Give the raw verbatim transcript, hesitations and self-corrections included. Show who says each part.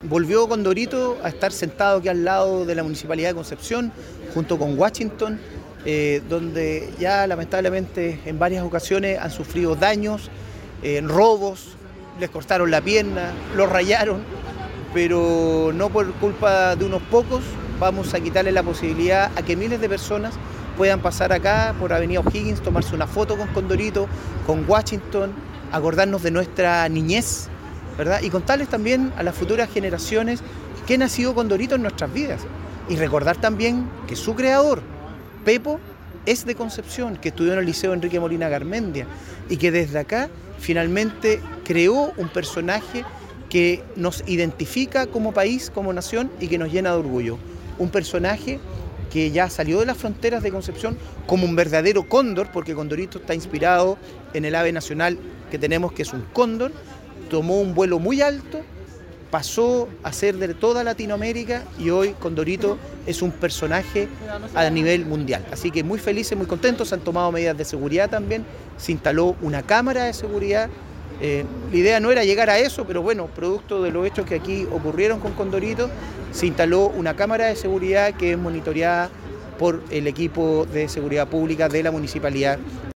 Speaker 1: volvió Condorito a estar sentado aquí al lado de la Municipalidad de Concepción, junto con Washington, eh, donde ya lamentablemente en varias ocasiones han sufrido daños, eh, robos, les cortaron la pierna, los rayaron, pero no por culpa de unos pocos. Vamos a quitarle la posibilidad a que miles de personas puedan pasar acá por Avenida O'Higgins, tomarse una foto con Condorito, con Washington, acordarnos de nuestra niñez, ¿verdad? Y contarles también a las futuras generaciones qué ha sido Condorito en nuestras vidas. Y recordar también que su creador, Pepo, es de Concepción, que estudió en el Liceo Enrique Molina Garmendia y que desde acá finalmente creó un personaje que nos identifica como país, como nación y que nos llena de orgullo. Un personaje que ya salió de las fronteras de Concepción como un verdadero cóndor, porque Condorito está inspirado en el ave nacional que tenemos, que es un cóndor. Tomó un vuelo muy alto, pasó a ser de toda Latinoamérica y hoy Condorito es un personaje a nivel mundial. Así que muy felices, muy contentos, se han tomado medidas de seguridad también, se instaló una cámara de seguridad. Eh, la idea no era llegar a eso, pero bueno, producto de los hechos que aquí ocurrieron con Condorito, se instaló una cámara de seguridad que es monitoreada por el equipo de seguridad pública de la municipalidad